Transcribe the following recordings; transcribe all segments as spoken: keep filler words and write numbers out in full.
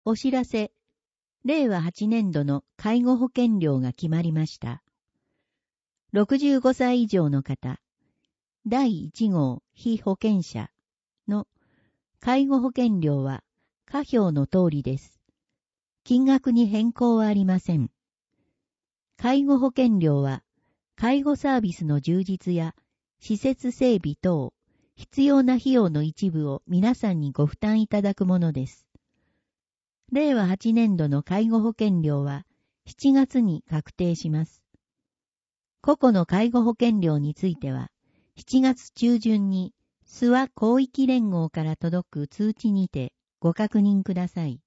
お知らせ。れいわはちねんどの介護保険料が決まりました。ろくじゅうごさい以上の方、だいいち号被保険者の介護保険料は下表の通りです。金額に変更はありません。介護保険料は介護サービスの充実や施設整備等必要な費用の一部を皆さんにご負担いただくものです。れいわはちねんどの介護保険料はしちがつに確定します。個々の介護保険料についてはしちがつ中旬に諏訪広域連合から届く通知にてご確認ください。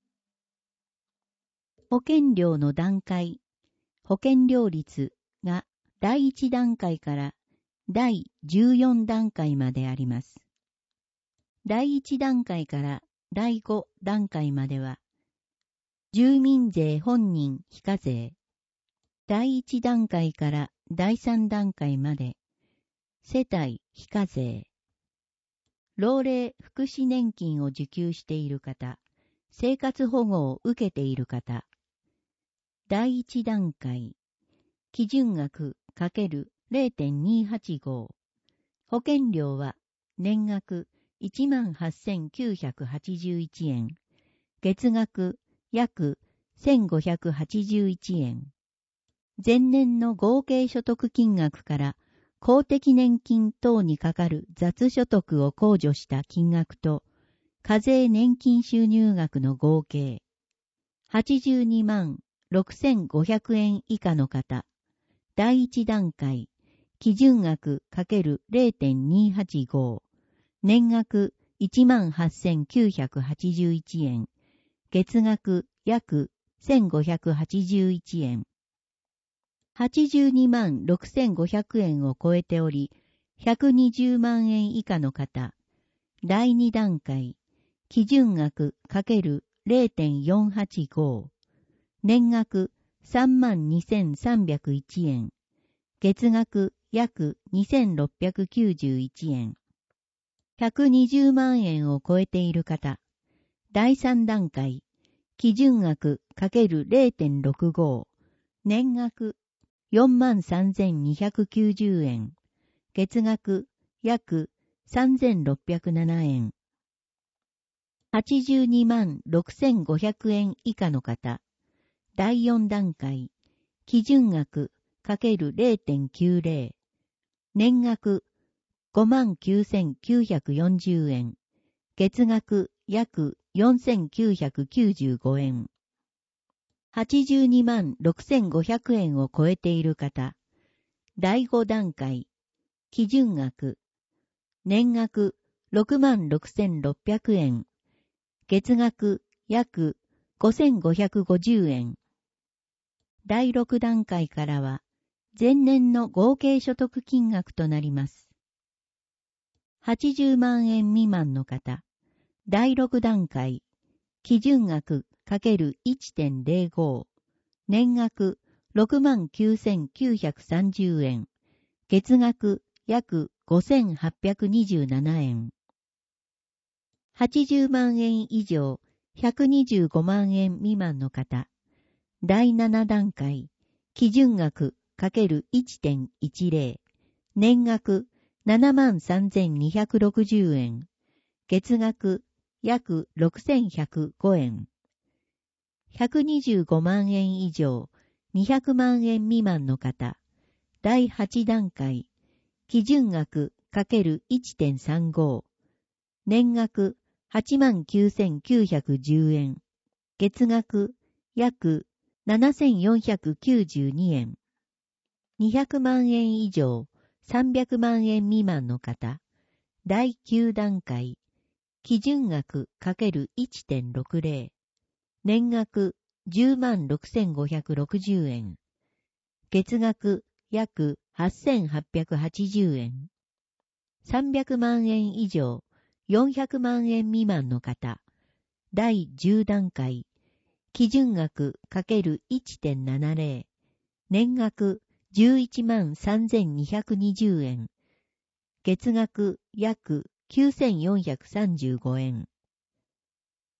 保険料の段階、保険料率がだいいち段階からだいじゅうよん段階まであります。だいいち段階からだいご段階までは、住民税本人非課税。だいいち段階からだいさん段階まで、世帯非課税。老齢福祉年金を受給している方、生活保護を受けている方。だいいち段階、基準額 ×れいてんにはちご。保険料は年額 いちまんはっせんきゅうひゃくはちじゅういちえん。月額約せんごひゃくはちじゅういちえん。前年の合計所得金額から公的年金等にかかる雑所得を控除した金額と課税年金収入額の合計はちじゅうにまんろくせんごひゃくえん以下の方、だいいち段階、基準額 ×れいてんにはちご、年額 いちまんはっせんきゅうひゃくはちじゅういちえん、月額約せんごひゃくはちじゅういちえん。はちじゅうにまんろくせんごひゃくえんを超えており、ひゃくにじゅうまんえん以下の方、だいに段階、基準額 ×れいてんよんはちご、年額 さんまんにせんさんびゃくいちえん、月額約にせんろっぴゃくきゅうじゅういちえん。ひゃくにじゅうまんえんを超えている方、だいさん段階、基準額 ×れいてんろくご、年額よんまんさんぜんにひゃくきゅうじゅうえん、月額約さんぜんろっぴゃくななえん。はちじゅうにまんろくせんごひゃくえん以下の方、だいよん段階、基準額 ×れいてんきゅうぜろ、年額ごまんきゅうせんきゅうひゃくよんじゅうえん、月額約よんせんきゅうひゃくきゅうじゅうごえん。はちじゅうにまんろくせんごひゃくえんを超えている方、だいご段階、基準額、年額ろくまんろくせんろっぴゃくえん、月額約ごせんごひゃくごじゅうえん。だいろく段階からは、前年の合計所得金額となります。はちじゅうまんえん未満の方、だいろく段階、基準額 ×いってんぜろご、年額ろくまんきゅうせんきゅうひゃくさんじゅうえん、月額約ごせんはっぴゃくにじゅうななえん。はちじゅうまんえん以上ひゃくにじゅうごまんえん未満の方、だいなな段階、基準額 ×いってんいちぜろ、年額ななまんさんぜんにひゃくろくじゅうえん、月額約ろくせんひゃくごえん。ひゃくにじゅうごまんえん以上にひゃくまんえん未満の方、だいはち段階、基準額 ×いってんさんご、年額はちまんきゅうせんきゅうひゃくじゅうえん、月額約ななせんよんひゃくきゅうじゅうにえん。にひゃくまんえん以上さんびゃくまんえん未満の方、だいきゅう段階、基準額 ×いってんろくぜろ、年額じゅうまんろくせんごひゃくろくじゅうえん、月額約はっせんはっぴゃくはちじゅうえん。さんびゃくまんえん以上よんひゃくまんえん未満の方、だいじゅう段階、基準額 ×いってんななぜろ、年額じゅういちまんさんぜんにひゃくにじゅうえん、月額約きゅうせんよんひゃくさんじゅうごえん。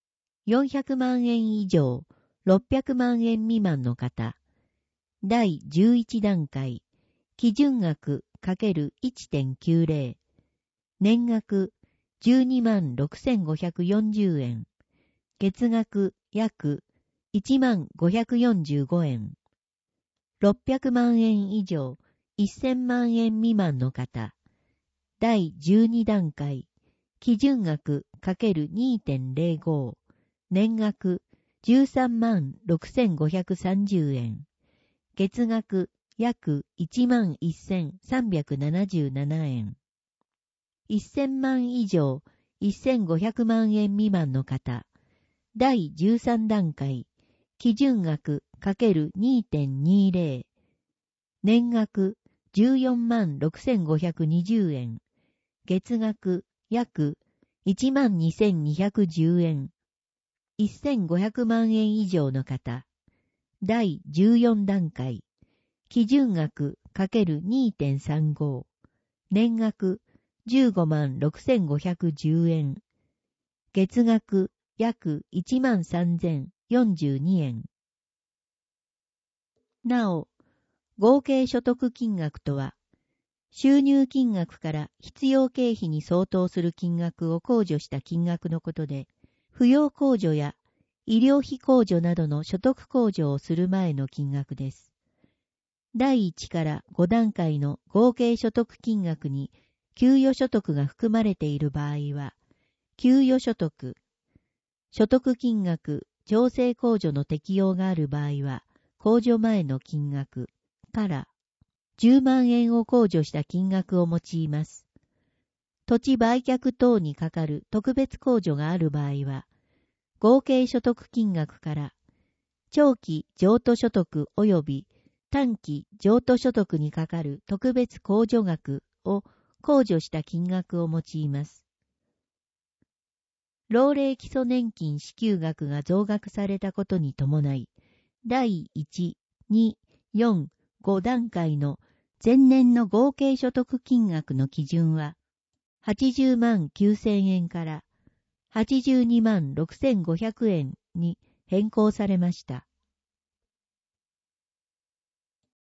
よんひゃくまんえん以上、ろっぴゃくまんえん未満の方。だいじゅういち段階、基準額 ×いってんきゅうぜろ。年額じゅうにまんろくせんごひゃくよんじゅうえん。月額約いちまんごひゃくよんじゅうごえん。ろっぴゃくまんえん以上、せんまんえん未満の方。だいじゅうに段階、基準額 ×にてんぜろご。年額じゅうさんまんろくせんごひゃくさんじゅうえん。月額約いちまんせんさんびゃくななじゅうななえん。せんまん以上せんごひゃくまんえん未満の方。だいじゅうさん段階、基準額 ×にてんにぜろ。年額じゅうよんまんろくせんごひゃくにじゅうえん。月額約いちまんにせんにひゃくじゅうえん。せんごひゃくまんえん以上の方。だいじゅうよん段階、基準額 ×にてんさんご。年額じゅうごまんろくせんごひゃくじゅうえん。月額約いちまんさんぜんよんじゅうにえん。なお、合計所得金額とは、収入金額から必要経費に相当する金額を控除した金額のことで、扶養控除や医療費控除などの所得控除をする前の金額です。だいいちからご段階の合計所得金額に給与所得が含まれている場合は、給与所得、所得金額、調整控除の適用がある場合は、控除前の金額からじゅうまんえんを控除した金額を用います。土地売却等にかかる特別控除がある場合は、合計所得金額から長期譲渡所得及び短期譲渡所得にかかる特別控除額を控除した金額を用います。老齢基礎年金支給額が増額されたことに伴い、だいいち、に、よん、ご段階の前年の合計所得金額の基準は、はちじゅうまんきゅうせんえんからはちじゅうにまんろくせんごひゃくえんに変更されました。